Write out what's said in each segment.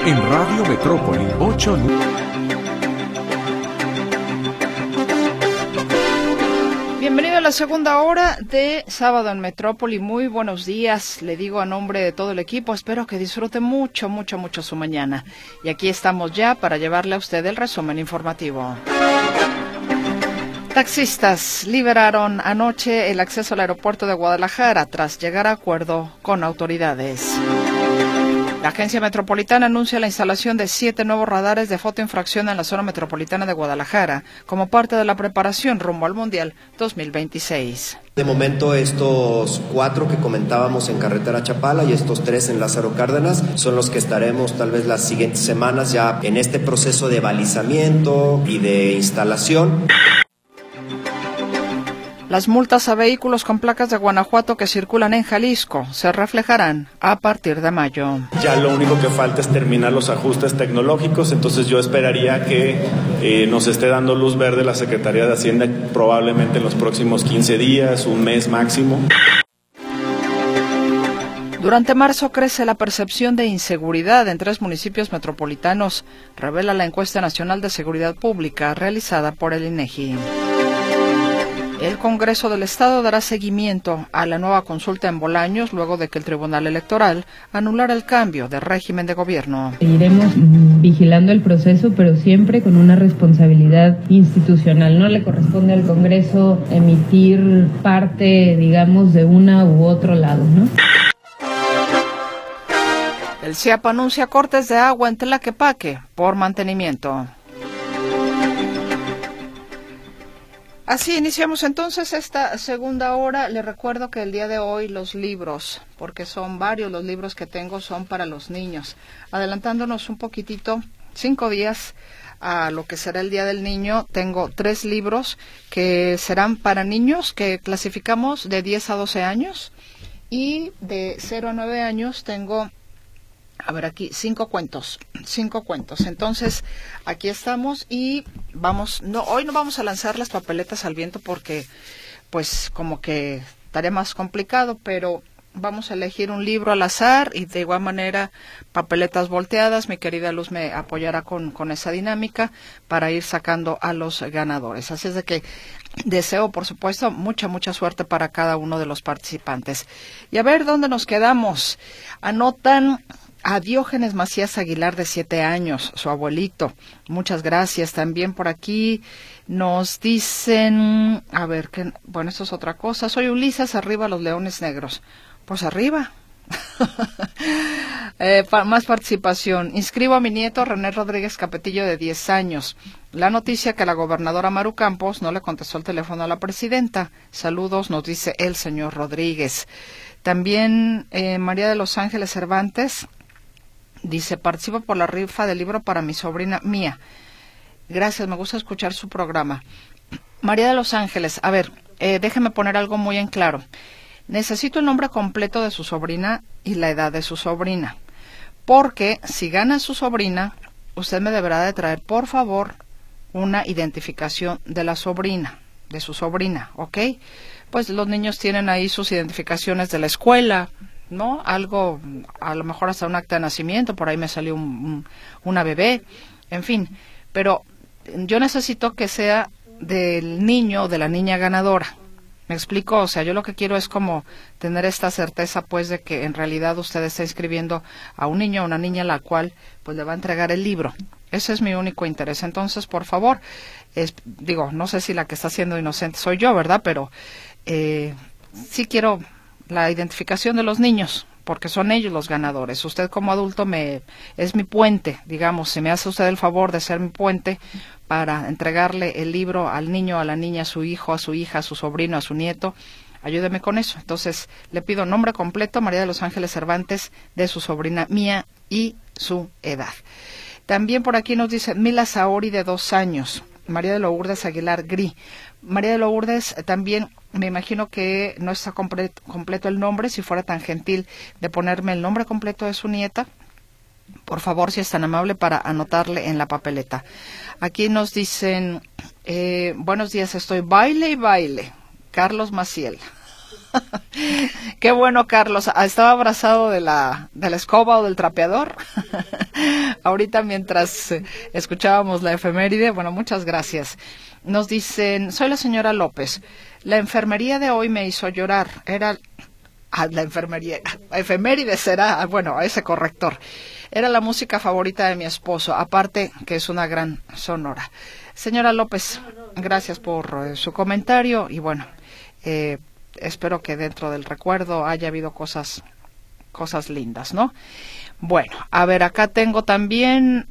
en Radio Metrópoli 8. Bienvenido a la segunda hora de Sábado en Metrópoli. Muy buenos días, le digo a nombre de todo el equipo. Espero que disfrute mucho su mañana. Y aquí estamos ya para llevarle a usted el resumen informativo. Taxistas liberaron anoche el acceso al aeropuerto de Guadalajara tras llegar a acuerdo con autoridades. La Agencia Metropolitana anuncia la instalación de 7 nuevos radares de fotoinfracción en la zona metropolitana de Guadalajara como parte de la preparación rumbo al Mundial 2026. De momento estos 4 que comentábamos en Carretera Chapala y estos 3 en Lázaro Cárdenas son los que estaremos tal vez las siguientes semanas ya en este proceso de balizamiento y de instalación. Las multas a vehículos con placas de Guanajuato que circulan en Jalisco se reflejarán a partir de mayo. Ya lo único que falta es terminar los ajustes tecnológicos, entonces yo esperaría que nos esté dando luz verde la Secretaría de Hacienda probablemente en los próximos 15 días, un mes máximo. Durante marzo crece la percepción de inseguridad en 3 municipios metropolitanos, revela la encuesta nacional de seguridad pública realizada por el INEGI. El Congreso del Estado dará seguimiento a la nueva consulta en Bolaños luego de que el Tribunal Electoral anulara el cambio de régimen de gobierno. Seguiremos vigilando el proceso, pero siempre con una responsabilidad institucional. No le corresponde al Congreso emitir parte, digamos, de una u otro lado, ¿no? El CIAP anuncia cortes de agua en Tlaquepaque por mantenimiento. Así iniciamos entonces esta segunda hora. Le recuerdo que el día de hoy los libros, porque son varios los libros que tengo, son para los niños. Adelantándonos un poquitito, 5 días a lo que será el Día del Niño, tengo 3 libros que serán para niños que clasificamos de 10 a 12 años y de 0 a 9 años tengo... aquí 5 cuentos. Entonces, aquí estamos y hoy no vamos a lanzar las papeletas al viento porque, pues, como que estaría más complicado, pero vamos a elegir un libro al azar y de igual manera papeletas volteadas. Mi querida Luz me apoyará con esa dinámica para ir sacando a los ganadores. Así es de que deseo, por supuesto, mucha suerte para cada uno de los participantes. Y a ver dónde nos quedamos. Anotan a Diógenes Macías Aguilar, de 7 años, su abuelito. Muchas gracias. También por aquí nos dicen, esto es otra cosa. Soy Ulises, arriba los Leones Negros. Pues arriba. Más participación. Inscribo a mi nieto René Rodríguez Capetillo, de 10 años. La noticia que la gobernadora Maru Campos no le contestó el teléfono a la presidenta. Saludos, nos dice el señor Rodríguez. También María de los Ángeles Cervantes dice, participo por la rifa del libro para mi sobrina Mía. Gracias, me gusta escuchar su programa. María de los Ángeles, déjeme poner algo muy en claro. Necesito el nombre completo de su sobrina y la edad de su sobrina. Porque si gana su sobrina, usted me deberá de traer, por favor, una identificación de la sobrina, de su sobrina, ¿ok? Pues los niños tienen ahí sus identificaciones de la escuela, ¿no? Algo, a lo mejor hasta un acta de nacimiento, por ahí me salió una bebé, en fin. Pero yo necesito que sea del niño o de la niña ganadora. ¿Me explico? O sea, yo lo que quiero es como tener esta certeza, pues, de que en realidad usted está inscribiendo a un niño o una niña a la cual, pues, le va a entregar el libro. Ese es mi único interés. Entonces, por favor, no sé si la que está siendo inocente soy yo, ¿verdad? Pero sí quiero la identificación de los niños, porque son ellos los ganadores. Usted como adulto es mi puente, digamos, si me hace usted el favor de ser mi puente para entregarle el libro al niño, a la niña, a su hijo, a su hija, a su sobrino, a su nieto, ayúdeme con eso. Entonces, le pido nombre completo, María de los Ángeles Cervantes, de su sobrina Mía y su edad. También por aquí nos dice Mila Saori, de 2 años, María de Lourdes Aguilar Gri. María de Lourdes, también me imagino que no está completo el nombre. Si fuera tan gentil de ponerme el nombre completo de su nieta, por favor, si es tan amable, para anotarle en la papeleta. Aquí nos dicen, buenos días, estoy baile y baile. Carlos Maciel. Qué bueno, Carlos. Estaba abrazado de la escoba o del trapeador. Ahorita mientras escuchábamos la efeméride, bueno, muchas gracias. Nos dicen, soy la señora López. La enfermería de hoy me hizo llorar. Era la enfermería. Efeméride será, bueno, ese corrector. Era la música favorita de mi esposo, aparte que es una gran sonora. Señora López, gracias por su comentario y bueno, espero que dentro del recuerdo haya habido cosas lindas, ¿no? Bueno, a ver, acá tengo también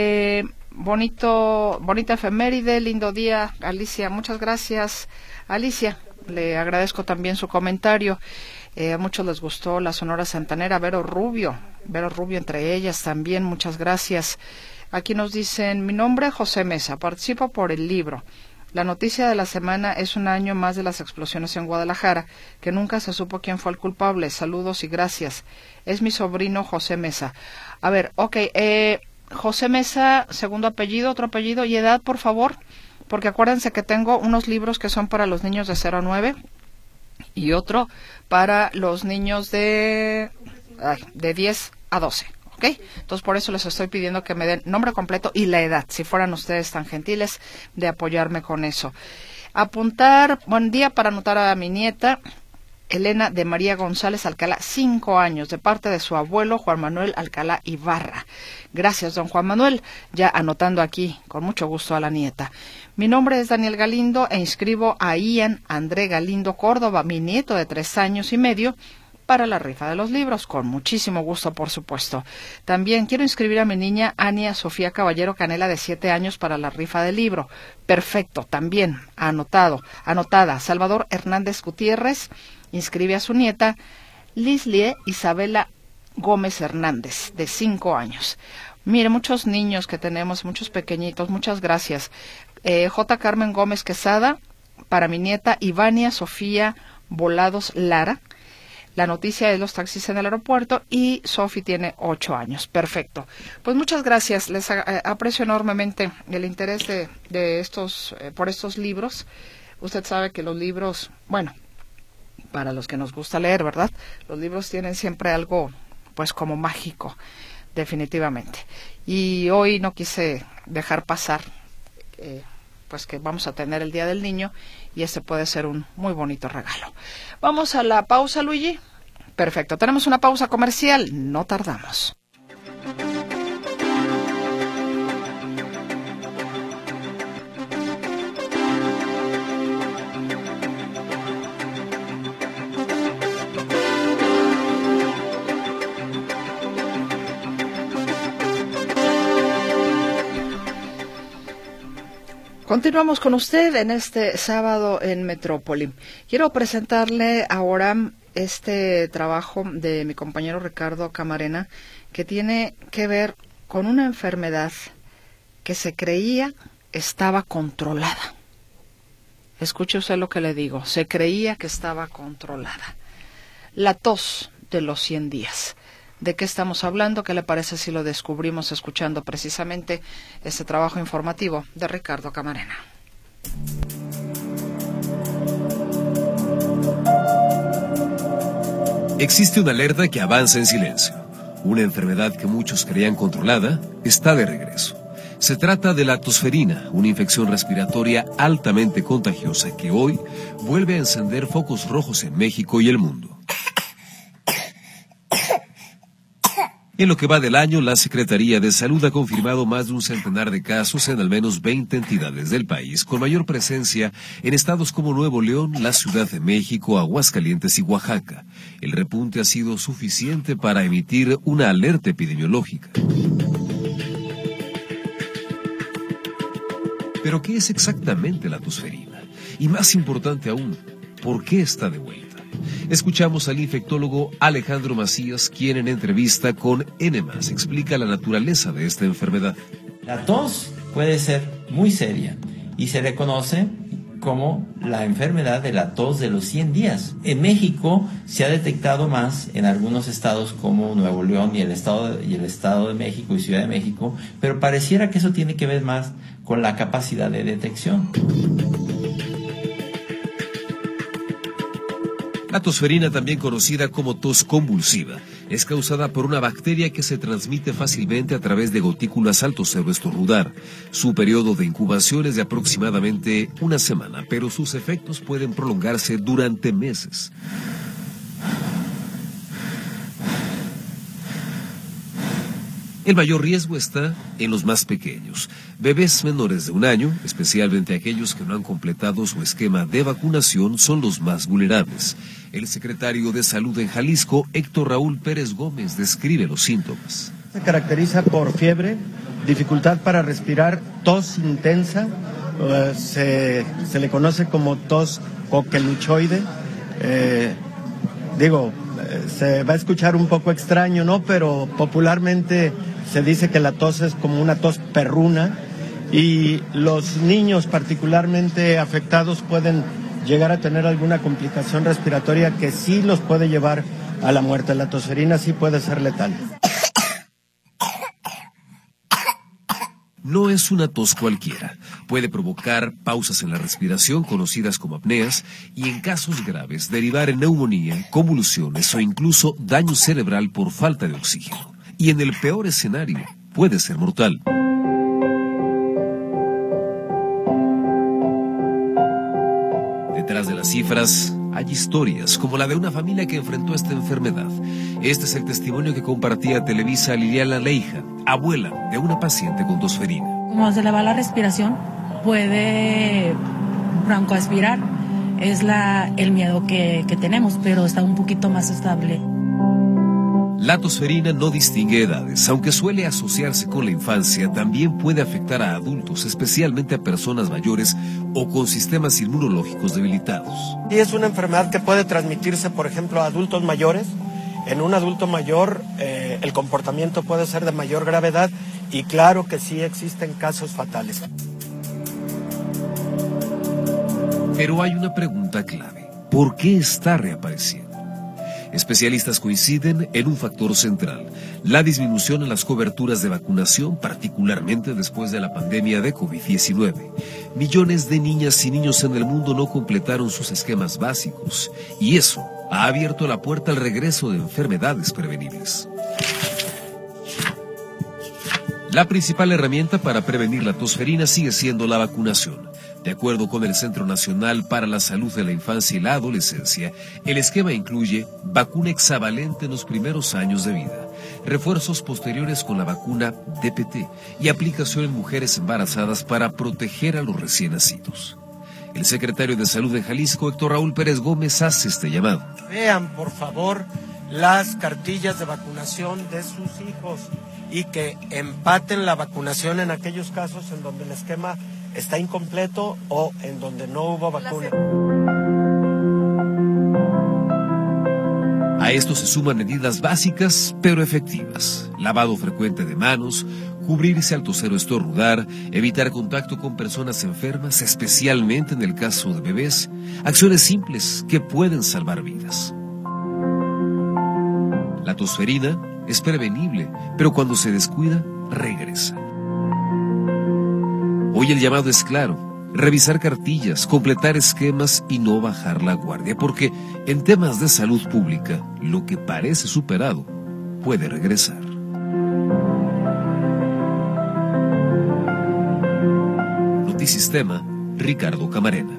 bonita efeméride, lindo día, Alicia, muchas gracias, Alicia, le agradezco también su comentario. A muchos les gustó la Sonora Santanera, Vero Rubio entre ellas también, muchas gracias. Aquí nos dicen, mi nombre es José Mesa, participo por el libro. La noticia de la semana es un año más de las explosiones en Guadalajara, que nunca se supo quién fue el culpable. Saludos y gracias. Es mi sobrino José Mesa. A ver, José Mesa, segundo apellido, otro apellido y edad, por favor, porque acuérdense que tengo unos libros que son para los niños de 0 a 9 y otro para los niños de 10 a 12. ¿Ok? Entonces por eso les estoy pidiendo que me den nombre completo y la edad, si fueran ustedes tan gentiles de apoyarme con eso. Apuntar, buen día para anotar a mi nieta, Elena de María González Alcalá, 5 años, de parte de su abuelo Juan Manuel Alcalá Ibarra. Gracias, don Juan Manuel, ya anotando aquí, con mucho gusto a la nieta. Mi nombre es Daniel Galindo e inscribo a Ian André Galindo Córdoba, mi nieto de 3 años y medio, para la rifa de los libros, con muchísimo gusto, por supuesto. También quiero inscribir a mi niña Ania Sofía Caballero Canela, de 7 años, para la rifa del libro. Perfecto, también anotada. Salvador Hernández Gutiérrez inscribe a su nieta Lislie Isabela Gómez Hernández, de 5 años. Mire, muchos niños que tenemos, muchos pequeñitos, muchas gracias. J. Carmen Gómez Quesada, para mi nieta Ivania Sofía Volados Lara. La noticia es los taxis en el aeropuerto y Sofi tiene 8 años. Perfecto. Pues muchas gracias. Les aprecio enormemente el interés de estos por estos libros. Usted sabe que los libros, bueno, para los que nos gusta leer, ¿verdad? Los libros tienen siempre algo, pues, como mágico, definitivamente. Y hoy no quise dejar pasar, pues, que vamos a tener el Día del Niño y este puede ser un muy bonito regalo. Vamos a la pausa, Luigi. Perfecto, tenemos una pausa comercial, no tardamos. Continuamos con usted en este sábado en Metrópoli. Quiero presentarle ahora este trabajo de mi compañero Ricardo Camarena, que tiene que ver con una enfermedad que se creía estaba controlada. Escuche usted lo que le digo, se creía que estaba controlada. La tos de los 100 días. ¿De qué estamos hablando? ¿Qué le parece si lo descubrimos escuchando precisamente este trabajo informativo de Ricardo Camarena? Existe una alerta que avanza en silencio. Una enfermedad que muchos creían controlada está de regreso. Se trata de la tosferina, una infección respiratoria altamente contagiosa que hoy vuelve a encender focos rojos en México y el mundo. En lo que va del año, la Secretaría de Salud ha confirmado más de un centenar de casos en al menos 20 entidades del país, con mayor presencia en estados como Nuevo León, la Ciudad de México, Aguascalientes y Oaxaca. El repunte ha sido suficiente para emitir una alerta epidemiológica. ¿Pero qué es exactamente la tosferina? Y más importante aún, ¿por qué está de vuelta? Escuchamos al infectólogo Alejandro Macías, quien en entrevista con N+ explica la naturaleza de esta enfermedad. La tos puede ser muy seria y se le conoce como la enfermedad de la tos de los 100 días. En México se ha detectado más en algunos estados como Nuevo León y el Estado de México y Ciudad de México, pero pareciera que eso tiene que ver más con la capacidad de detección. La tosferina, también conocida como tos convulsiva, es causada por una bacteria que se transmite fácilmente a través de gotículas al toser o estornudar. Su periodo de incubación es de aproximadamente una semana, pero sus efectos pueden prolongarse durante meses. El mayor riesgo está en los más pequeños. Bebés menores de 1 año, especialmente aquellos que no han completado su esquema de vacunación, son los más vulnerables. El secretario de Salud en Jalisco, Héctor Raúl Pérez Gómez, describe los síntomas. Se caracteriza por fiebre, dificultad para respirar, tos intensa, se le conoce como tos coqueluchoide. Se va a escuchar un poco extraño, ¿no? Pero popularmente se dice que la tos es como una tos perruna y los niños particularmente afectados pueden llegar a tener alguna complicación respiratoria que sí los puede llevar a la muerte. La tosferina sí puede ser letal. No es una tos cualquiera. Puede provocar pausas en la respiración, conocidas como apneas, y en casos graves derivar en neumonía, convulsiones o incluso daño cerebral por falta de oxígeno. Y en el peor escenario, puede ser mortal. Detrás de las cifras hay historias, como la de una familia que enfrentó esta enfermedad. Este es el testimonio que compartía Televisa Liliana Leija, abuela de una paciente con tosferina. Como se le va la respiración, puede broncoaspirar. Es el miedo que tenemos, pero está un poquito más estable. La tosferina no distingue edades. Aunque suele asociarse con la infancia, también puede afectar a adultos, especialmente a personas mayores o con sistemas inmunológicos debilitados. Y es una enfermedad que puede transmitirse, por ejemplo, a adultos mayores. En un adulto mayor el comportamiento puede ser de mayor gravedad y claro que sí existen casos fatales. Pero hay una pregunta clave. ¿Por qué está reapareciendo? Especialistas coinciden en un factor central: la disminución en las coberturas de vacunación, particularmente después de la pandemia de COVID-19. Millones de niñas y niños en el mundo no completaron sus esquemas básicos, y eso ha abierto la puerta al regreso de enfermedades prevenibles. La principal herramienta para prevenir la tosferina sigue siendo la vacunación. De acuerdo con el Centro Nacional para la Salud de la Infancia y la Adolescencia, el esquema incluye vacuna hexavalente en los primeros años de vida, refuerzos posteriores con la vacuna DPT y aplicación en mujeres embarazadas para proteger a los recién nacidos. El secretario de Salud de Jalisco, Héctor Raúl Pérez Gómez, hace este llamado. Vean, por favor, las cartillas de vacunación de sus hijos y que empaten la vacunación en aquellos casos en donde el esquema está incompleto o en donde no hubo vacuna. A esto se suman medidas básicas pero efectivas: lavado frecuente de manos, cubrirse al toser o estornudar, evitar contacto con personas enfermas, especialmente en el caso de bebés, acciones simples que pueden salvar vidas. La tosferina es prevenible, pero cuando se descuida, regresa. Hoy el llamado es claro: revisar cartillas, completar esquemas y no bajar la guardia, porque en temas de salud pública, lo que parece superado puede regresar. Notisistema, Ricardo Camarena.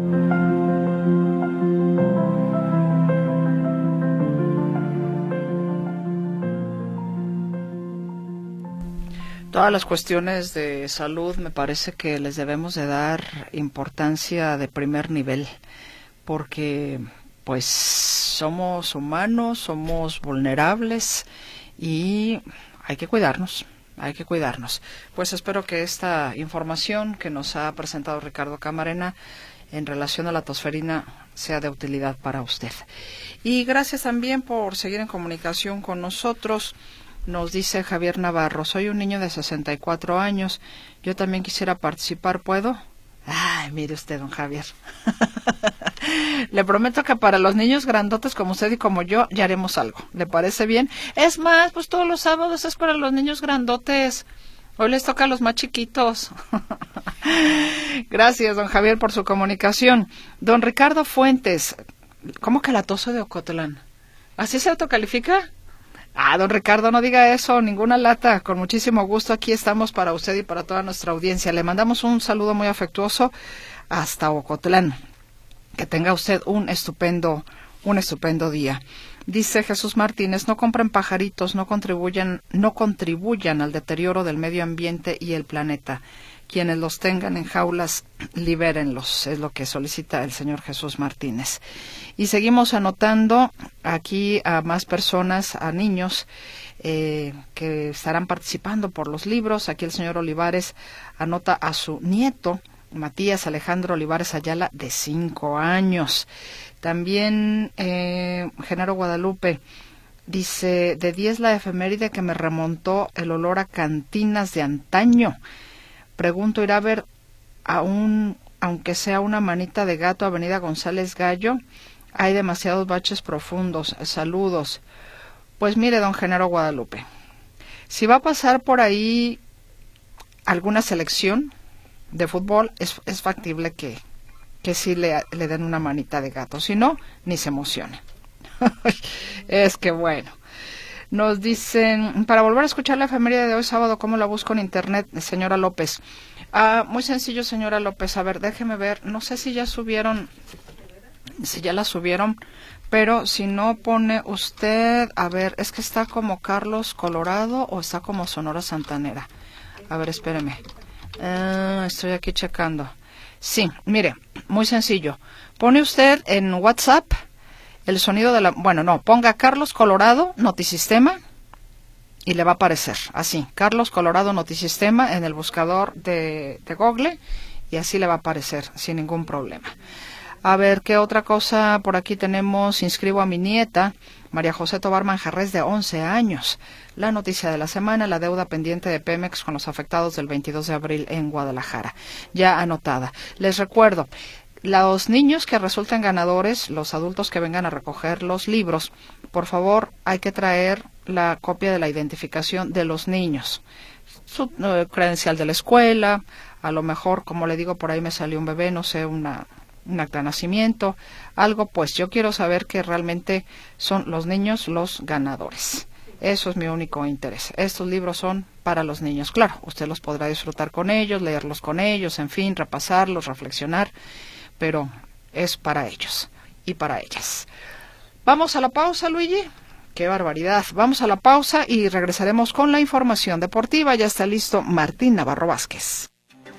Todas las cuestiones de salud me parece que les debemos de dar importancia de primer nivel, porque pues somos humanos, somos vulnerables y hay que cuidarnos. Pues espero que esta información que nos ha presentado Ricardo Camarena en relación a la tosferina sea de utilidad para usted. Y gracias también por seguir en comunicación con nosotros. Nos dice Javier Navarro: soy un niño de 64 años, yo también quisiera participar, ¿puedo? Ay, mire usted, don Javier. Le prometo que para los niños grandotes como usted y como yo ya haremos algo. ¿Le parece bien? Es más, pues todos los sábados es para los niños grandotes. Hoy les toca a los más chiquitos. Gracias, don Javier, por su comunicación. Don Ricardo Fuentes, ¿Cómo que la tos de Ocotlán? ¿Así se autocalifica? Don Ricardo, no diga eso, ninguna lata. Con muchísimo gusto aquí estamos para usted y para toda nuestra audiencia. Le mandamos un saludo muy afectuoso hasta Ocotlán. Que tenga usted un estupendo día. Dice Jesús Martínez, no compren pajaritos, no contribuyan al deterioro del medio ambiente y el planeta. Quienes los tengan en jaulas, libérenlos, es lo que solicita el señor Jesús Martínez. Y seguimos anotando aquí a más personas, a niños que estarán participando por los libros. Aquí el señor Olivares anota a su nieto, Matías Alejandro Olivares Ayala, de 5 años. También Genaro Guadalupe dice, de 10 la efeméride que me remontó el olor a cantinas de antaño. Pregunto, ¿irá a ver aunque sea una manita de gato, Avenida González Gallo? Hay demasiados baches profundos. Saludos. Pues mire, don Genaro Guadalupe, si va a pasar por ahí alguna selección de fútbol, es factible que sí le den una manita de gato. Si no, ni se emocione. Es que bueno. Nos dicen, para volver a escuchar la efeméride de hoy sábado, ¿cómo la busco en internet, señora López? Muy sencillo, señora López. A ver, déjeme ver. No sé si ya la subieron, pero si no pone usted, a ver, es que está como Carlos Colorado o está como Sonora Santanera. A ver, espéreme. Estoy aquí checando. Sí, mire, muy sencillo. Pone usted en WhatsApp el sonido de la... Bueno, no, ponga Carlos Colorado Notisistema y le va a aparecer así, Carlos Colorado Notisistema en el buscador de Google y así le va a aparecer sin ningún problema. A ver, ¿qué otra cosa por aquí tenemos? Inscribo a mi nieta, María José Tobar Manjarres, de 11 años. La noticia de la semana, la deuda pendiente de Pemex con los afectados del 22 de abril en Guadalajara. Ya anotada. Les recuerdo, los niños que resulten ganadores, los adultos que vengan a recoger los libros, por favor, hay que traer la copia de la identificación de los niños. Su credencial de la escuela, a lo mejor, como le digo, por ahí me salió un bebé, no sé, un acta de nacimiento, algo, pues yo quiero saber que realmente son los niños los ganadores. Eso es mi único interés. Estos libros son para los niños. Claro, usted los podrá disfrutar con ellos, leerlos con ellos, en fin, repasarlos, reflexionar, pero es para ellos y para ellas. Vamos a la pausa, Luigi. ¡Qué barbaridad! Vamos a la pausa y regresaremos con la información deportiva. Ya está listo Martín Navarro Vázquez.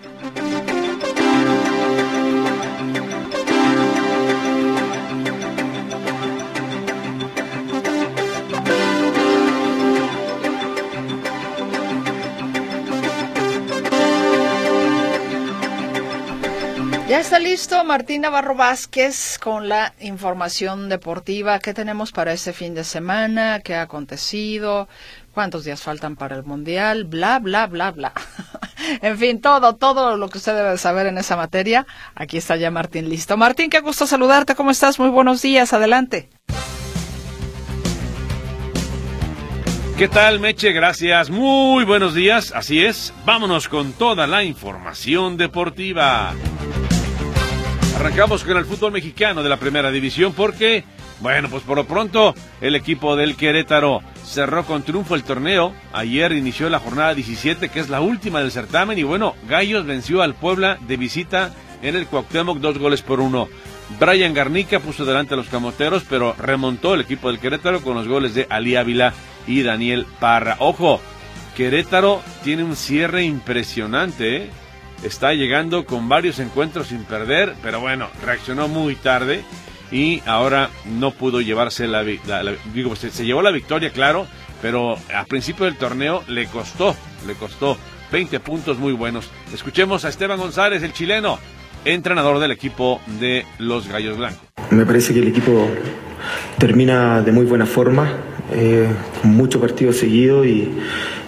Ya está listo Martín Navarro Vázquez con la información deportiva. ¿Qué tenemos para este fin de semana? ¿Qué ha acontecido? ¿Cuántos días faltan para el Mundial? Bla, bla, bla, bla. En fin, todo lo que usted debe saber en esa materia. Aquí está ya Martín listo. Martín, qué gusto saludarte. ¿Cómo estás? Muy buenos días. Adelante. ¿Qué tal, Meche? Gracias. Muy buenos días. Así es. Vámonos con toda la información deportiva. Arrancamos con el fútbol mexicano de la primera división porque, bueno, pues por lo pronto el equipo del Querétaro cerró con triunfo el torneo. Ayer inició la jornada 17, que es la última del certamen, y bueno, Gallos venció al Puebla de visita en el Cuauhtémoc 2-1. Brian Garnica puso delante a los camoteros, pero remontó el equipo del Querétaro con los goles de Ali Ávila y Daniel Parra. Ojo, Querétaro tiene un cierre impresionante, ¿eh? Está llegando con varios encuentros sin perder, pero bueno, reaccionó muy tarde y ahora no pudo llevarse se llevó la victoria, claro, pero a principio del torneo le costó 20 puntos muy buenos. Escuchemos a Esteban González, el chileno, entrenador del equipo de los Gallos Blancos. Me parece que el equipo termina de muy buena forma, con muchos partidos seguidos y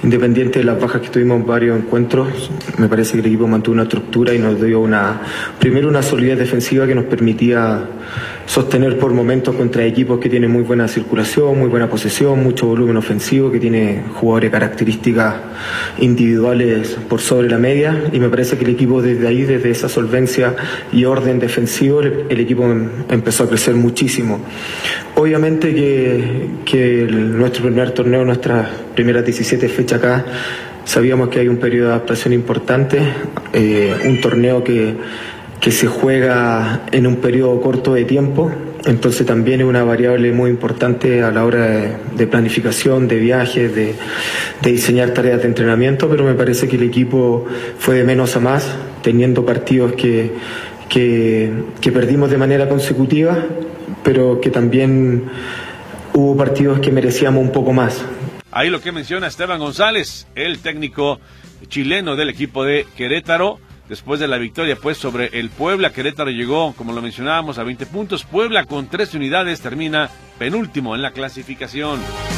independiente de las bajas que tuvimos en varios encuentros, me parece que el equipo mantuvo una estructura y nos dio primero una solidez defensiva que nos permitía sostener por momentos contra equipos que tienen muy buena circulación, muy buena posesión, mucho volumen ofensivo, que tiene jugadores de características individuales por sobre la media, y me parece que el equipo desde esa solvencia y orden defensivo, el equipo empezó a crecer muchísimo. Obviamente que nuestro primer torneo, nuestras primeras 17 fechas acá, sabíamos que hay un periodo de adaptación importante, un torneo que se juega en un periodo corto de tiempo, entonces también es una variable muy importante a la hora de planificación, de viajes, de diseñar tareas de entrenamiento, pero me parece que el equipo fue de menos a más, teniendo partidos que perdimos de manera consecutiva, pero que también hubo partidos que merecíamos un poco más. Ahí lo que menciona Esteban González, el técnico chileno del equipo de Querétaro. Después de la victoria pues sobre el Puebla, Querétaro llegó, como lo mencionábamos, a 20 puntos. Puebla con 13 unidades termina penúltimo en la clasificación.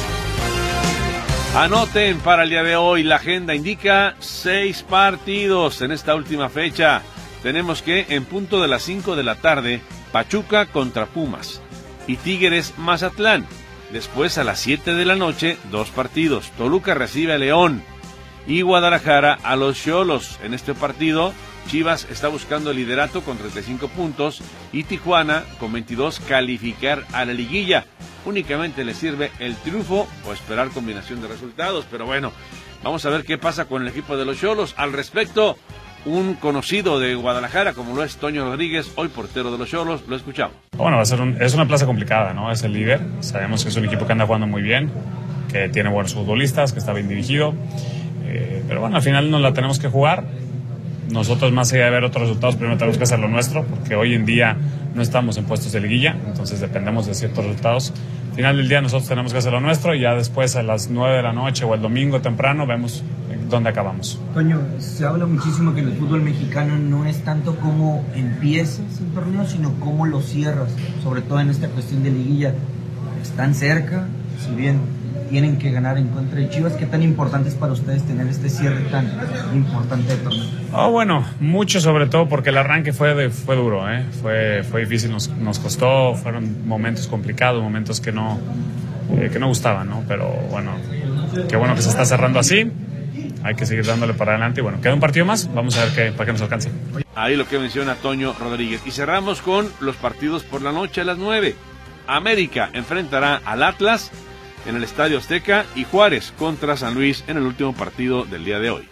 Anoten para el día de hoy, la agenda indica 6 partidos en esta última fecha. Tenemos que en punto de las 5 de la tarde, Pachuca contra Pumas y Tigres Mazatlán. Después a las 7 de la noche, 2 partidos. Toluca recibe a León y Guadalajara a los Xolos. En este partido, Chivas está buscando el liderato con 35 puntos y Tijuana con 22 calificar a la liguilla. Únicamente le sirve el triunfo o esperar combinación de resultados, pero bueno, vamos a ver qué pasa con el equipo de los Xolos. Al respecto, un conocido de Guadalajara, como lo es Toño Rodríguez, hoy portero de los Xolos, lo escuchamos. Bueno, es una plaza complicada, ¿no? Es el líder, sabemos que es un equipo que anda jugando muy bien, que tiene buenos futbolistas, que está bien dirigido. Pero bueno, al final nos la tenemos que jugar. Nosotros, más allá de ver otros resultados, primero tenemos que hacer lo nuestro, porque hoy en día no estamos en puestos de liguilla, entonces dependemos de ciertos resultados. Al final del día nosotros tenemos que hacer lo nuestro y ya después a las 9 de la noche o el domingo temprano vemos dónde acabamos. Toño, se habla muchísimo que en el fútbol mexicano no es tanto cómo empiezas el torneo, sino cómo lo cierras, sobre todo en esta cuestión de liguilla. Están cerca, si bien tienen que ganar en contra de Chivas. ¿Qué tan importante es para ustedes tener este cierre tan importante de torneo? Bueno, mucho, sobre todo porque el arranque fue duro, fue difícil, nos costó, fueron momentos complicados, momentos que no gustaban, ¿no? Pero bueno, qué bueno que se está cerrando así, hay que seguir dándole para adelante y bueno, queda un partido más, vamos a ver para qué nos alcance. Ahí lo que menciona Toño Rodríguez. Y cerramos con los partidos por la noche a las 9. América enfrentará al Atlas en el Estadio Azteca y Juárez contra San Luis en el último partido del día de hoy.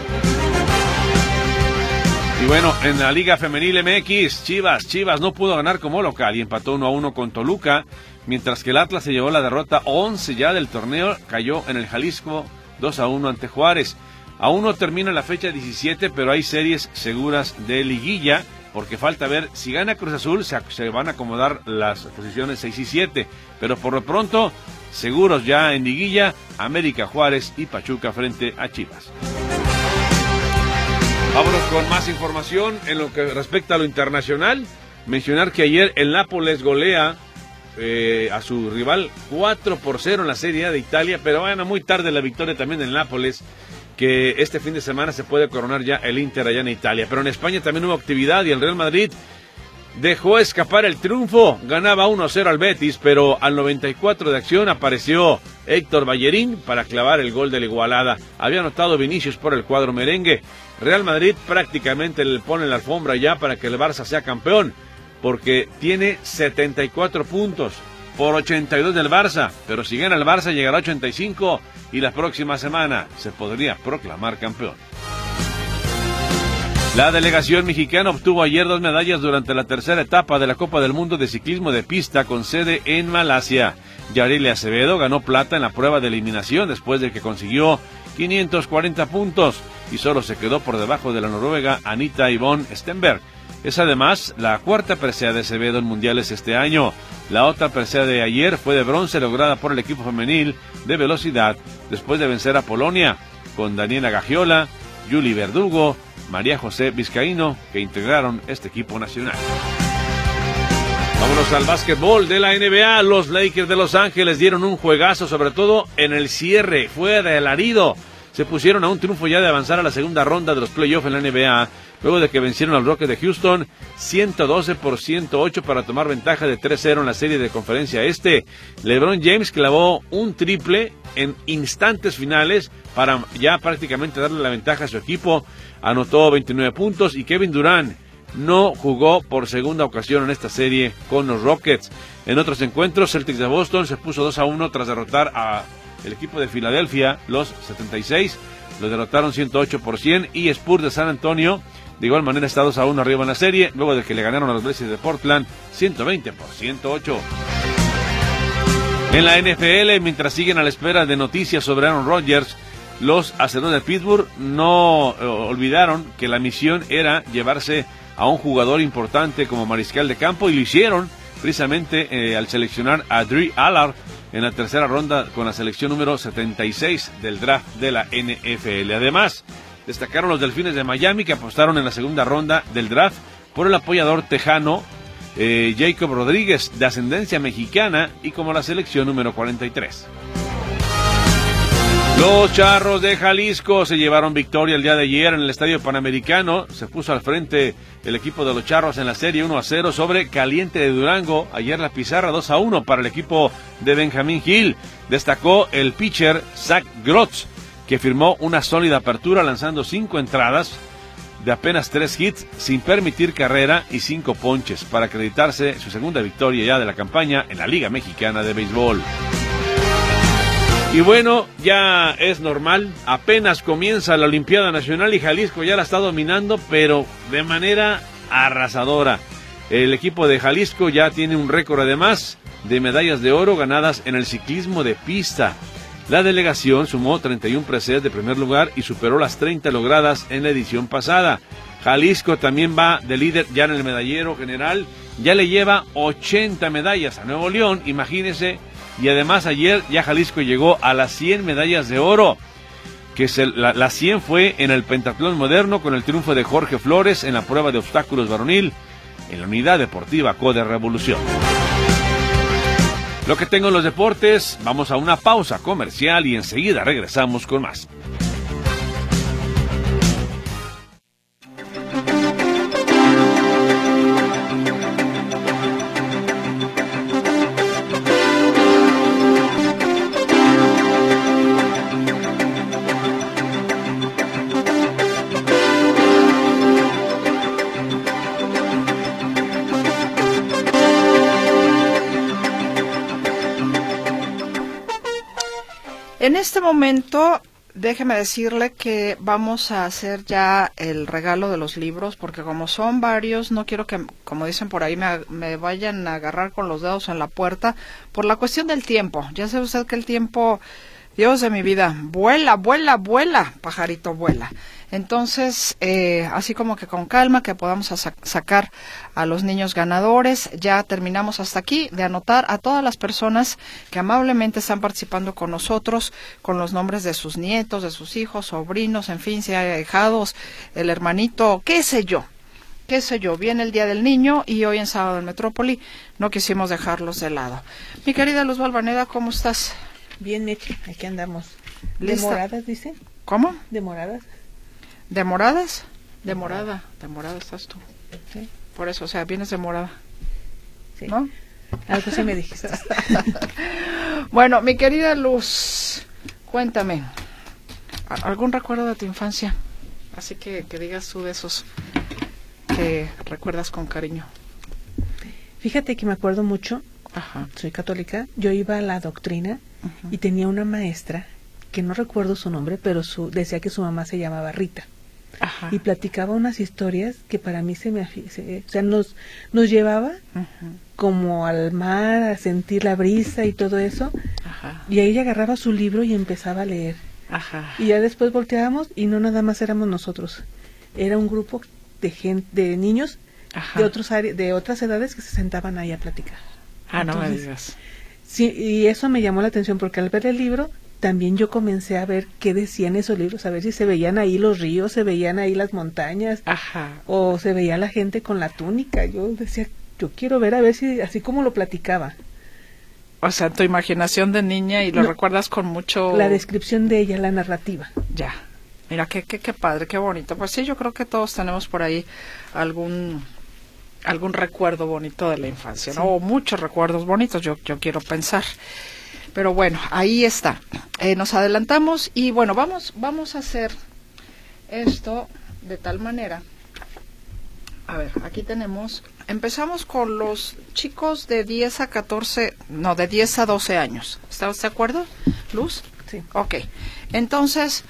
Y bueno, en la Liga Femenil MX, Chivas no pudo ganar como local y empató 1-1 con Toluca, mientras que el Atlas se llevó la derrota 11 ya del torneo, cayó en el Jalisco 2-1 ante Juárez. Aún no termina la fecha 17, pero hay series seguras de liguilla, porque falta ver si gana Cruz Azul, se van a acomodar las posiciones 6 y 7, pero por lo pronto seguros ya en liguilla, América, Juárez y Pachuca frente a Chivas. Vámonos con más información en lo que respecta a lo internacional. Mencionar que ayer el Nápoles golea a su rival 4-0 en la Serie A de Italia, pero bueno, muy tarde la victoria también del Nápoles, que este fin de semana se puede coronar ya el Inter allá en Italia. Pero en España también hubo actividad y el Real Madrid dejó escapar el triunfo, ganaba 1-0 al Betis, pero al 94 de acción apareció Héctor Bellerín para clavar el gol de la igualada. Había anotado Vinicius por el cuadro merengue. Real Madrid prácticamente le pone la alfombra ya para que el Barça sea campeón, porque tiene 74 puntos por 82 del Barça, pero si gana el Barça llegará a 85 y la próxima semana se podría proclamar campeón. La delegación mexicana obtuvo ayer 2 medallas durante la tercera etapa de la Copa del Mundo de Ciclismo de Pista con sede en Malasia. Yareli Acevedo ganó plata en la prueba de eliminación después de que consiguió 540 puntos y solo se quedó por debajo de la noruega Anita Yvonne Stenberg. Es además la cuarta presea de Acevedo en mundiales este año. La otra presea de ayer fue de bronce lograda por el equipo femenil de velocidad después de vencer a Polonia con Daniela Gagiola, Yuli Verdugo, María José Vizcaíno, que integraron este equipo nacional. Vámonos al básquetbol de la NBA. Los Lakers de Los Ángeles dieron un juegazo, sobre todo en el cierre. Fue de alarido. se pusieron a un triunfo ya de avanzar a la segunda ronda de los playoffs en la NBA, luego de que vencieron al Rockets de Houston 112-108 para tomar ventaja de 3-0 en la serie de conferencia este. LeBron James clavó un triple en instantes finales para ya prácticamente darle la ventaja a su equipo, anotó 29 puntos, y Kevin Durant no jugó por segunda ocasión en esta serie con los Rockets. En otros encuentros, Celtics de Boston se puso 2-1 tras derrotar a el equipo de Filadelfia, los 76, los derrotaron 108%, y Spurs de San Antonio de igual manera está 2-1 arriba en la serie, luego de que le ganaron a los Blazers de Portland 120-108. En la NFL, mientras siguen a la espera de noticias sobre Aaron Rodgers, los Acereros de Pittsburgh no olvidaron que la misión era llevarse a un jugador importante como mariscal de campo, y lo hicieron precisamente al seleccionar a Dre Allard en la tercera ronda con la selección número 76 del draft de la NFL. Además, destacaron los Delfines de Miami, que apostaron en la segunda ronda del draft por el apoyador tejano Jacob Rodríguez, de ascendencia mexicana, y como la selección número 43. Los Charros de Jalisco se llevaron victoria el día de ayer en el Estadio Panamericano. Se puso al frente el equipo de los Charros en la serie 1-0 sobre Caliente de Durango. Ayer la pizarra 2-1 para el equipo de Benjamín Gil. Destacó el pitcher Zach Grotz, que firmó una sólida apertura lanzando 5 entradas de apenas 3 hits sin permitir carrera y 5 ponches para acreditarse su segunda victoria ya de la campaña en la Liga Mexicana de Béisbol. Y bueno, ya es normal, apenas comienza la Olimpiada Nacional y Jalisco ya la está dominando, pero de manera arrasadora. El equipo de Jalisco ya tiene un récord además de medallas de oro ganadas en el ciclismo de pista. La delegación sumó 31 preseas de primer lugar y superó las 30 logradas en la edición pasada. Jalisco también va de líder ya en el medallero general, ya le lleva 80 medallas a Nuevo León, imagínense. Y además ayer ya Jalisco llegó a las 100 medallas de oro, que la 100 fue en el pentatlón moderno con el triunfo de Jorge Flores en la prueba de obstáculos varonil en la Unidad Deportiva Code Revolución. Lo que tengo en los deportes, vamos a una pausa comercial y enseguida regresamos con más. En este momento, déjeme decirle que vamos a hacer ya el regalo de los libros, porque como son varios, no quiero que, como dicen por ahí, me vayan a agarrar con los dedos en la puerta, por la cuestión del tiempo. Ya sabe usted que el tiempo, Dios de mi vida, vuela, vuela, vuela, pajarito, vuela. Entonces, así como que con calma, que podamos sacar a los niños ganadores. Ya terminamos hasta aquí de anotar a todas las personas que amablemente están participando con nosotros, con los nombres de sus nietos, de sus hijos, sobrinos, en fin, si hay ahijados, el hermanito, qué sé yo. Viene el Día del Niño y hoy en Sábado en Metrópoli no quisimos dejarlos de lado. Mi querida Luz Balvanera, ¿cómo estás? Bien, Meche, aquí andamos. ¿Lista? ¿Demoradas, dice? ¿Cómo? ¿Demoradas? ¿Demoradas? Demorada estás tú. Sí. Por eso, o sea, vienes demorada. Sí. ¿No? Algo sí me dijiste. Bueno, mi querida Luz, cuéntame, ¿algún recuerdo de tu infancia? Así que digas tú de esos que recuerdas con cariño. Fíjate que me acuerdo mucho. Ajá. Soy católica. Yo iba a la doctrina y tenía una maestra que no recuerdo su nombre, pero decía que su mamá se llamaba Rita. Ajá. Y platicaba unas historias que para mí nos llevaba como al mar, a sentir la brisa y todo eso. Ajá. Y ahí ella agarraba su libro y empezaba a leer. Ajá. Y ya después volteábamos y no nada más éramos nosotros. Era un grupo de niños de otras edades que se sentaban ahí a platicar. Entonces, no me digas. Sí, y eso me llamó la atención porque al ver el libro también yo comencé a ver qué decían esos libros, a ver si se veían ahí los ríos, se veían ahí las montañas, o se veía la gente con la túnica. Yo decía, yo quiero ver a ver si, así como lo platicaba. O sea, tu imaginación de niña y lo recuerdas con mucho... La descripción de ella, la narrativa. Ya. Mira, qué padre, qué bonito. Pues sí, yo creo que todos tenemos por ahí algún recuerdo bonito de la infancia, ¿no? Sí. O muchos recuerdos bonitos, yo quiero pensar. Pero bueno, ahí está. Nos adelantamos y bueno, vamos a hacer esto de tal manera. A ver, aquí empezamos con los chicos de 10 a 12 años. ¿Estás de acuerdo, Luz? Sí. Ok. Entonces,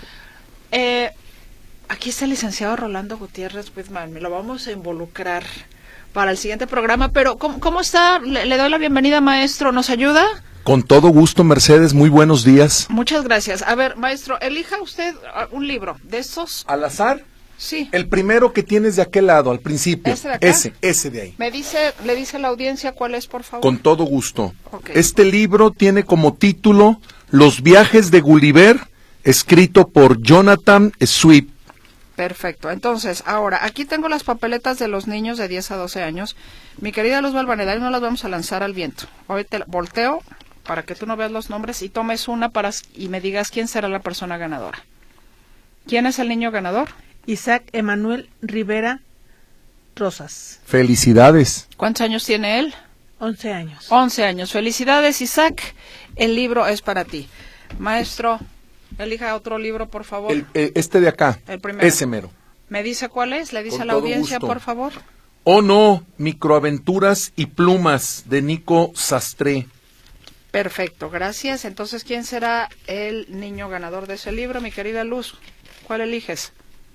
aquí está el licenciado Rolando Gutiérrez Whitman. Me lo vamos a involucrar para el siguiente programa, pero ¿cómo está? Le doy la bienvenida, maestro. ¿Nos ayuda? Con todo gusto, Mercedes. Muy buenos días. Muchas gracias. A ver, maestro, elija usted un libro de estos. ¿Al azar? Sí. El primero que tienes de aquel lado, al principio. ¿Ese de acá? Ese de ahí. Le dice a la audiencia cuál es, por favor. Con todo gusto. Okay. Este libro tiene como título Los viajes de Gulliver, escrito por Jonathan Swift. Perfecto. Entonces, ahora, aquí tengo las papeletas de los niños de 10 a 12 años. Mi querida Luz Valvaneda, no las vamos a lanzar al viento. Hoy te volteo para que tú no veas los nombres y tomes una y me digas quién será la persona ganadora. ¿Quién es el niño ganador? Isaac Emanuel Rivera Rosas. Felicidades. ¿Cuántos años tiene él? 11 años. 11 años. Felicidades, Isaac. El libro es para ti. Maestro, elija otro libro, por favor. Este de acá. El primero. Ese mero. ¿Me dice cuál es? ¿Le dice Con a la todo audiencia, gusto. por favor? Oh no, Microaventuras y Plumas, de Nico Sastre. Perfecto, gracias. Entonces, ¿quién será el niño ganador de ese libro, mi querida Luz? ¿Cuál eliges?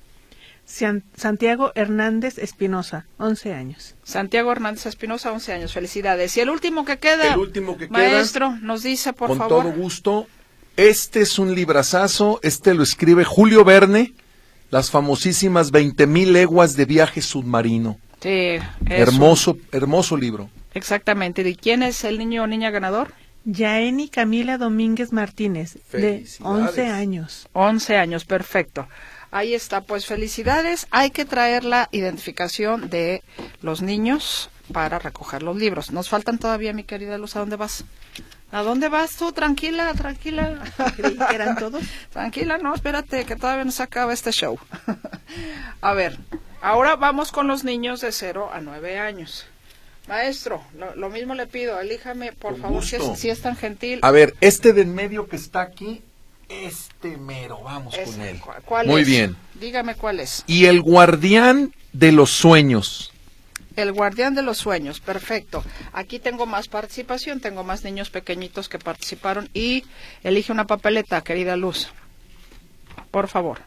Santiago Hernández Espinosa, 11 años. Santiago Hernández Espinosa, 11 años. Felicidades. Y el último que queda, maestro, nos dice, por favor. Con todo gusto. Este es un librazazo. Este lo escribe Julio Verne. Las famosísimas 20,000 leguas de viaje submarino. Sí. Hermoso libro. Exactamente. ¿Y quién es el niño o niña ganador? Yaeni Camila Domínguez Martínez, de 11 años. 11 años, perfecto. Ahí está, pues felicidades. Hay que traer la identificación de los niños para recoger los libros. Nos faltan todavía, mi querida Luz. ¿A dónde vas? ¿A dónde vas tú? Tranquila. Creí que eran todos. Tranquila, no, espérate, que todavía no se acaba este show. A ver, ahora vamos con los niños de 0 a 9 años. Maestro, lo mismo le pido, elíjame, por favor, si es tan gentil. A ver, este de en medio que está aquí, este mero, vamos con él. ¿Cuál Muy es? bien. Dígame cuál es. Y el guardián de los sueños. El guardián de los sueños, perfecto. Aquí tengo más participación, tengo más niños pequeñitos que participaron y elige una papeleta, querida Luz. Por favor.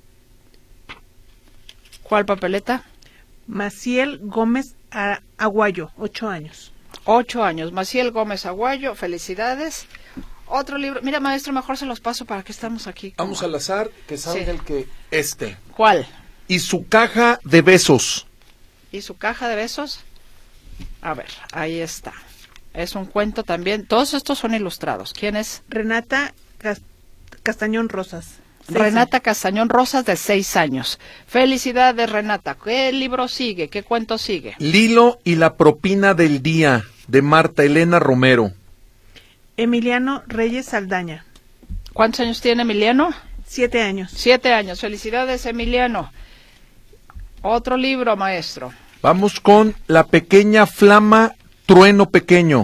¿Cuál papeleta? Maciel Gómez Aguayo, 8 años. 8 años. Maciel Gómez Aguayo, felicidades. Otro libro. Mira, maestro, mejor se los paso para que estamos aquí. Vamos al azar, que salga el que... ¿Cuál? Y su caja de besos. ¿Y su caja de besos? A ver, ahí está. Es un cuento también. Todos estos son ilustrados. ¿Quién es? Renata Castañón Rosas. Renata Castañón Rosas, de 6 años. Felicidades, Renata. ¿Qué libro sigue? ¿Qué cuento sigue? Lilo y la propina del día, de Marta Elena Romero. Emiliano Reyes Saldaña. ¿Cuántos años tiene Emiliano? 7 años. 7 años. Felicidades, Emiliano. Otro libro, maestro. Vamos con La pequeña flama, trueno pequeño.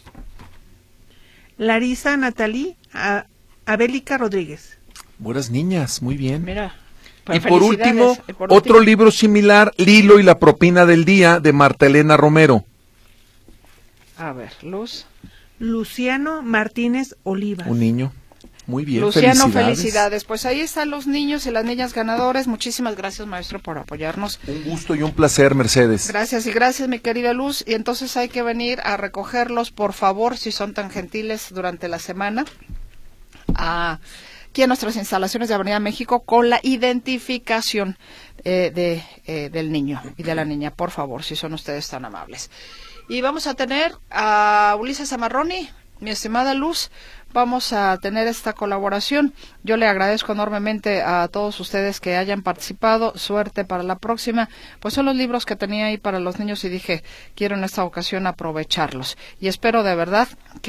Larisa Natalí Abélica Rodríguez. Buenas niñas, muy bien. Mira. Y por último, otro libro similar, Lilo y la propina del día, de Marta Elena Romero. A ver, Luz. Luciano Martínez Olivas. Un niño. Muy bien, Luciano, felicidades. Pues ahí están los niños y las niñas ganadores. Muchísimas gracias, maestro, por apoyarnos. Un gusto y un placer, Mercedes. Gracias y gracias, mi querida Luz. Y entonces hay que venir a recogerlos, por favor, si son tan gentiles, durante la semana. Aquí en nuestras instalaciones de Avenida México, con la identificación del niño y de la niña, por favor, si son ustedes tan amables. Y vamos a tener a Ulises Amarroni, mi estimada Luz. Vamos a tener esta colaboración. Yo le agradezco enormemente a todos ustedes que hayan participado. Suerte para la próxima. Pues son los libros que tenía ahí para los niños y dije, quiero en esta ocasión aprovecharlos. Y espero de verdad que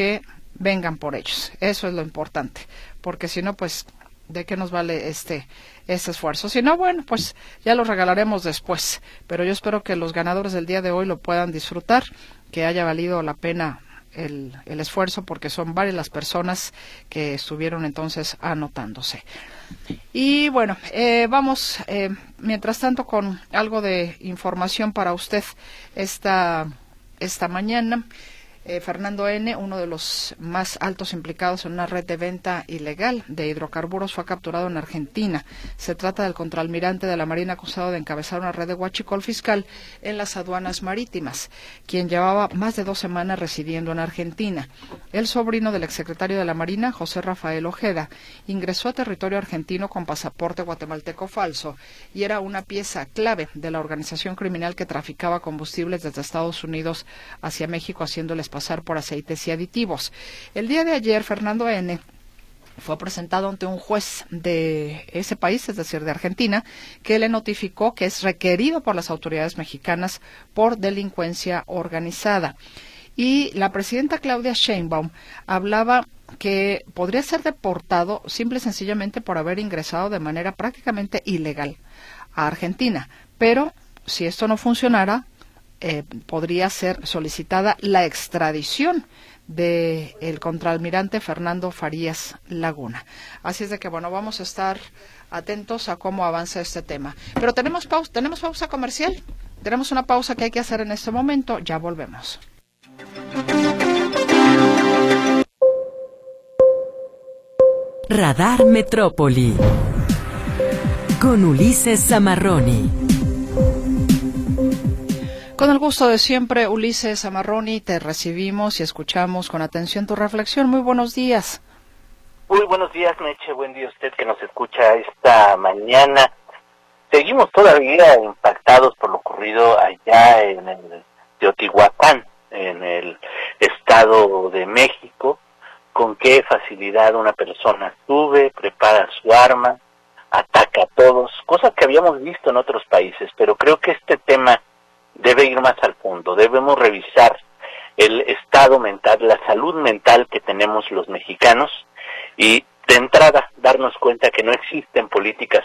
vengan por ellos. Eso es lo importante, porque si no, pues, ¿de qué nos vale este esfuerzo? Si no, bueno, pues ya lo regalaremos después, pero yo espero que los ganadores del día de hoy lo puedan disfrutar, que haya valido la pena el esfuerzo, porque son varias las personas que estuvieron entonces anotándose. Y bueno, vamos mientras tanto con algo de información para usted esta mañana. Fernando N., uno de los más altos implicados en una red de venta ilegal de hidrocarburos, fue capturado en Argentina. Se trata del contraalmirante de la Marina acusado de encabezar una red de huachicol fiscal en las aduanas marítimas, quien llevaba más de 2 semanas residiendo en Argentina. El sobrino del exsecretario de la Marina, José Rafael Ojeda, ingresó a territorio argentino con pasaporte guatemalteco falso y era una pieza clave de la organización criminal que traficaba combustibles desde Estados Unidos hacia México, haciéndoles pasar por aceites y aditivos. El día de ayer, Fernando N. fue presentado ante un juez de ese país, es decir, de Argentina, que le notificó que es requerido por las autoridades mexicanas por delincuencia organizada. Y la presidenta Claudia Sheinbaum hablaba que podría ser deportado simple y sencillamente por haber ingresado de manera prácticamente ilegal a Argentina. Pero si esto no funcionara, podría ser solicitada la extradición del contraalmirante Fernando Farías Laguna. Así es de que, bueno, vamos a estar atentos a cómo avanza este tema. Pero tenemos pausa comercial. Tenemos una pausa que hay que hacer en este momento. Ya volvemos. Radar Metrópoli con Ulises Zamarroni. Con el gusto de siempre, Ulises Zamarroni, te recibimos y escuchamos con atención tu reflexión. Muy buenos días. Muy buenos días, Meche. Buen día a usted que nos escucha esta mañana. Seguimos todavía impactados por lo ocurrido allá en el Teotihuacán, en el Estado de México. Con qué facilidad una persona sube, prepara su arma, ataca a todos, cosas que habíamos visto en otros países, pero creo que este tema debe ir más al fondo. Debemos revisar el estado mental, la salud mental que tenemos los mexicanos y de entrada darnos cuenta que no existen políticas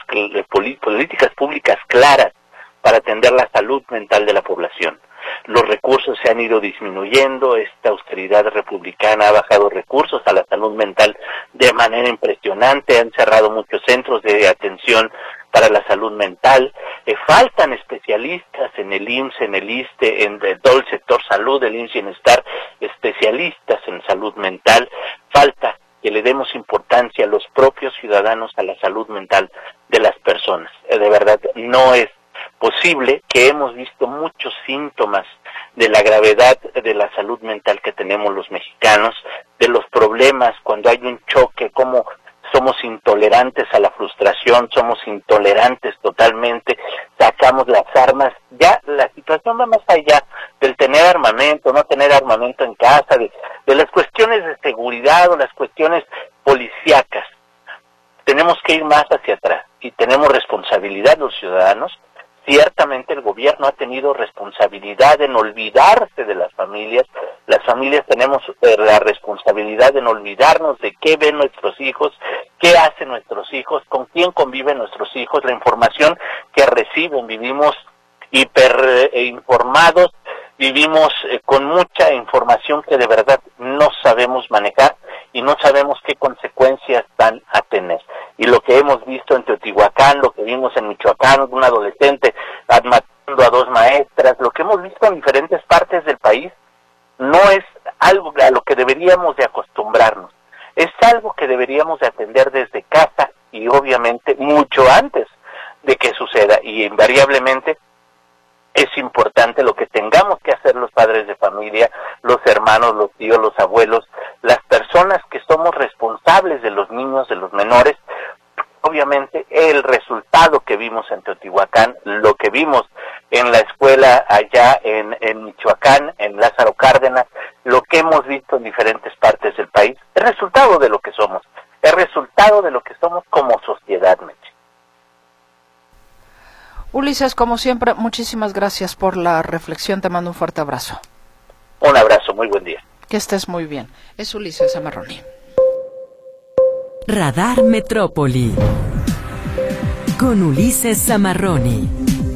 públicas claras para atender la salud mental de la población. Los recursos se han ido disminuyendo, esta austeridad republicana ha bajado recursos a la salud mental de manera impresionante, han cerrado muchos centros de atención para la salud mental, faltan especialistas en el IMSS, en el ISSSTE, en todo el sector salud, el IMSS Bienestar, especialistas en salud mental, falta que le demos importancia a los propios ciudadanos a la salud mental de las personas. De verdad, no es posible que hemos visto muchos síntomas de la gravedad de la salud mental que tenemos los mexicanos, de los problemas cuando hay un choque, como somos intolerantes a la frustración, somos intolerantes totalmente, sacamos las armas, ya la situación va más allá del tener armamento, no tener armamento en casa, de las cuestiones de seguridad o las cuestiones policíacas. Tenemos que ir más hacia atrás y tenemos responsabilidad los ciudadanos. Ciertamente el gobierno ha tenido responsabilidad en olvidarse de las familias. Las familias tenemos la responsabilidad en olvidarnos de qué ven nuestros hijos, qué hacen nuestros hijos, con quién conviven nuestros hijos, la información que reciben. Vivimos hiperinformados, vivimos con mucha información que de verdad no sabemos manejar y no sabemos qué consecuencias van a tener. Y lo que hemos visto en Teotihuacán, lo que vimos en Michoacán, un adolescente matando a 2 maestras, lo que hemos visto en diferentes partes del país, no es algo a lo que deberíamos de acostumbrarnos. Es algo que deberíamos de atender desde casa y obviamente mucho antes de que suceda. Y invariablemente es importante lo que tengamos que hacer los padres de familia, los hermanos, los tíos, los abuelos, las personas que somos responsables de los niños, de los menores. Obviamente el resultado que vimos en Teotihuacán, lo que vimos en la escuela allá en Michoacán, en Lázaro Cárdenas, lo que hemos visto en diferentes partes del país, es resultado de lo que somos, es resultado de lo que somos como sociedad, Meche. Ulises, como siempre, muchísimas gracias por la reflexión. Te mando un fuerte abrazo. Un abrazo, muy buen día. Que estés muy bien. Es Ulises Zamarroni. Radar Metrópoli con Ulises Zamarroni.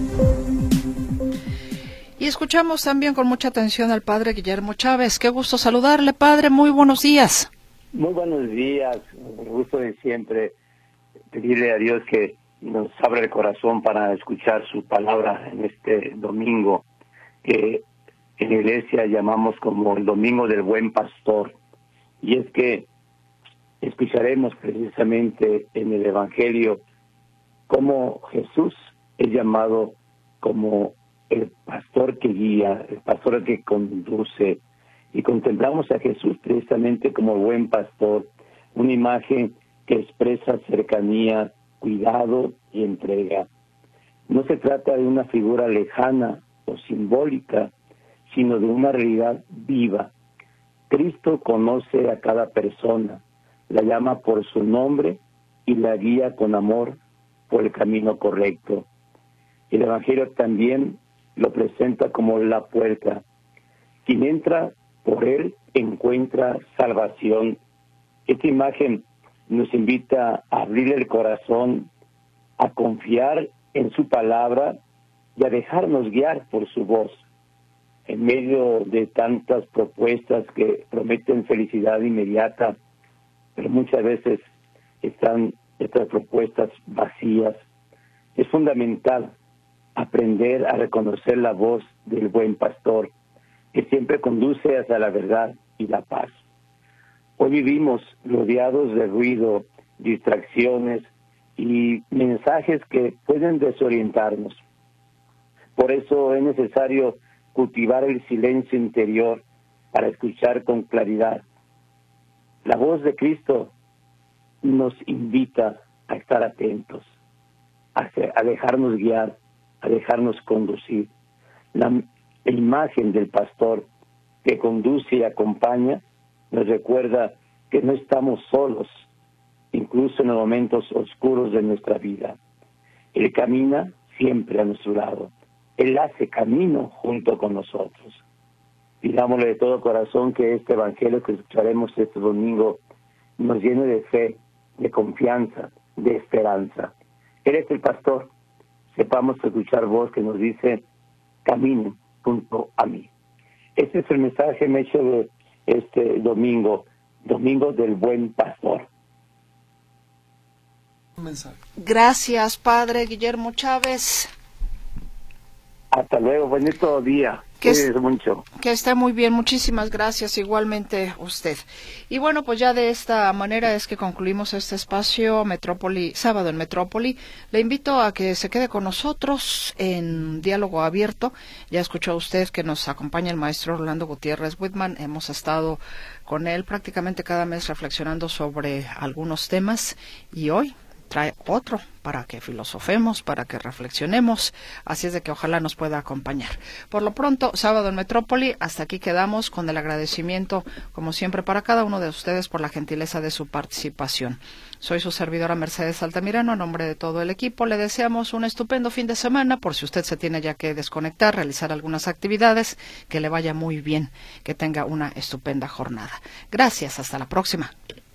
Y escuchamos también con mucha atención al padre Guillermo Chávez. Qué gusto saludarle, padre. Muy buenos días. Muy buenos días. Un gusto de siempre pedirle a Dios que nos abra el corazón para escuchar su palabra en este domingo, que en la iglesia llamamos como el Domingo del Buen Pastor. Y es que escucharemos precisamente en el Evangelio cómo Jesús es llamado como el pastor que guía, el pastor que conduce, y contemplamos a Jesús precisamente como buen pastor, una imagen que expresa cercanía, cuidado y entrega. No se trata de una figura lejana o simbólica, sino de una realidad viva. Cristo conoce a cada persona, la llama por su nombre y la guía con amor por el camino correcto. El Evangelio también lo presenta como la puerta. Quien entra por él encuentra salvación. Esta imagen nos invita a abrir el corazón, a confiar en su palabra y a dejarnos guiar por su voz. En medio de tantas propuestas que prometen felicidad inmediata, pero muchas veces están estas propuestas vacías, es fundamental aprender a reconocer la voz del buen pastor, que siempre conduce hacia la verdad y la paz. Hoy vivimos rodeados de ruido, distracciones y mensajes que pueden desorientarnos. Por eso es necesario cultivar el silencio interior para escuchar con claridad. La voz de Cristo nos invita a estar atentos, a dejarnos guiar, a dejarnos conducir. La imagen del pastor que conduce y acompaña nos recuerda que no estamos solos, incluso en los momentos oscuros de nuestra vida. Él camina siempre a nuestro lado. Él hace camino junto con nosotros. Pidámosle de todo corazón que este evangelio que escucharemos este domingo nos llene de fe, de confianza, de esperanza. Él es el pastor. Sepamos escuchar voz que nos dice, caminen junto a mí. Este es el mensaje hecho de este domingo, Domingo del Buen Pastor. Gracias, padre Guillermo Chávez. Hasta luego, bonito día. Mucho. Que esté muy bien, muchísimas gracias, igualmente usted. Y bueno, pues ya de esta manera es que concluimos este espacio Metrópoli, Sábado en Metrópoli. Le invito a que se quede con nosotros en Diálogo Abierto. Ya escuchó usted que nos acompaña el maestro Rolando Gutiérrez Whitman. Hemos estado con él prácticamente cada mes reflexionando sobre algunos temas y hoy trae otro para que filosofemos, para que reflexionemos, así es de que ojalá nos pueda acompañar. Por lo pronto, Sábado en Metrópoli, hasta aquí quedamos con el agradecimiento, como siempre, para cada uno de ustedes por la gentileza de su participación. Soy su servidora Mercedes Altamirano, a nombre de todo el equipo, le deseamos un estupendo fin de semana, por si usted se tiene ya que desconectar, realizar algunas actividades, que le vaya muy bien, que tenga una estupenda jornada. Gracias, hasta la próxima.